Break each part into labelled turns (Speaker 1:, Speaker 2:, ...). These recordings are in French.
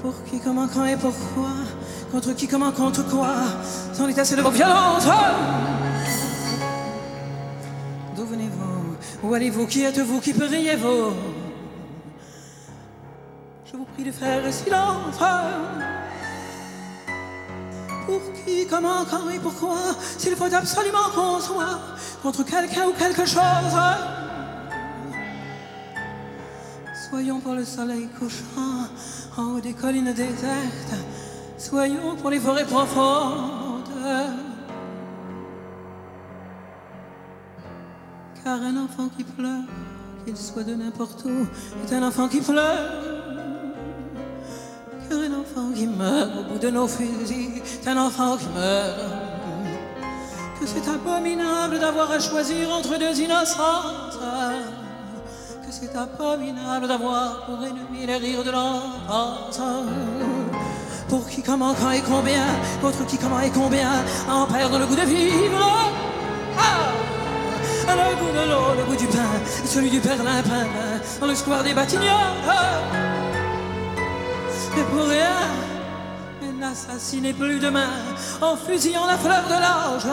Speaker 1: Pour qui, comment, quand et pourquoi? Contre qui, comment, contre quoi? Sans l'étincelle de vos violences. D'où venez-vous? Où allez-vous? Qui êtes-vous? Qui priez-vous? Je vous prie de faire silence. Pour qui, comment, quand et pourquoi? S'il faut absolument qu'on soit contre quelqu'un ou quelque chose. Soyons pour le soleil couchant en haut des collines désertes. Soyons pour les forêts profondes. Car un enfant qui pleure, qu'il soit de n'importe où, est un enfant qui pleure. Car un enfant qui meurt au bout de nos fusils, est un enfant qui meurt. Que c'est abominable d'avoir à choisir entre deux innocences. Que c'est abominable d'avoir pour ennemi les rires de l'enfance. Pour qui, comment, quand et combien? Contre qui, comment et combien? En perdre le goût de vivre. Le goût de l'eau, le goût du pain, celui du perlimpin, dans le square des Batignolles. Et pour rien, n'assassinez plus demain en fusillant la fleur de l'âge.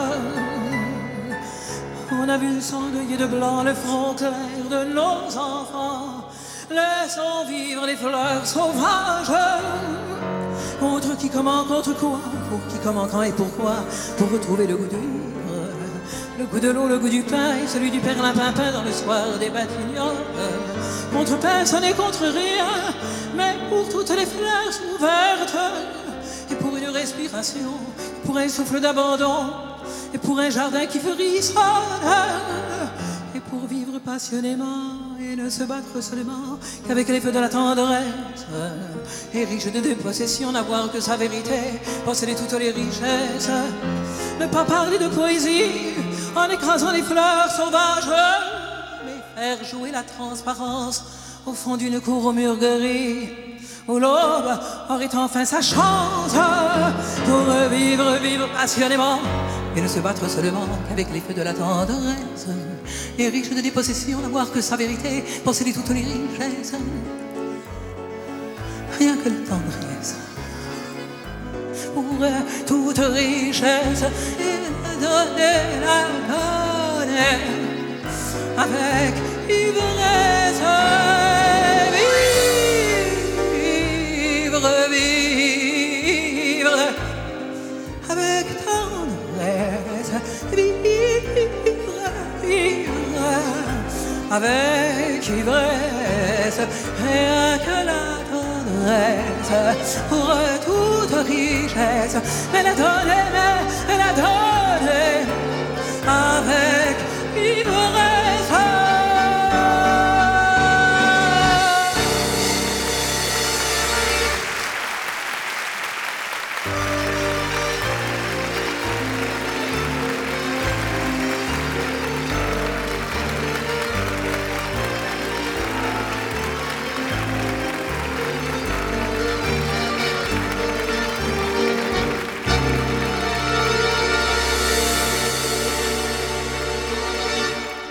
Speaker 1: On a vu s'endeuiller de blanc le front clair de nos enfants. Laissons vivre les fleurs sauvages. Contre qui, comment, contre quoi? Pour qui, comment, quand et pourquoi? Pour retrouver le goût de vivre, le goût de l'eau, le goût du pain et celui du perlimpin dans le soir des Batignolles. Contre personne et contre rien, mais pour toutes les fleurs ouvertes. Et pour une respiration, pour un souffle d'abandon, et pour un jardin qui frissonne. Et pour vivre passionnément et ne se battre seulement qu'avec les feux de la tendresse. Et riche de dépossession, n'avoir que sa vérité, posséder toutes les richesses. Ne pas parler de poésie en écrasant les fleurs sauvages, mais faire jouer la transparence au fond d'une cour aux murs gris, où l'aube aurait enfin sa chance pour vivre, vivre passionnément et ne se battre seulement qu'avec les feux de la tendresse. Et riche de dépossession, n'avoir que sa vérité, posséder toutes les richesses. Rien que la tendresse pour toute richesse, et la donner avec ivresse. Vivre, vivre avec tendresse. Vivre, vivre avec ivresse. Rien que la tendresse pour toute richesse. Mais la donner avec ivresse.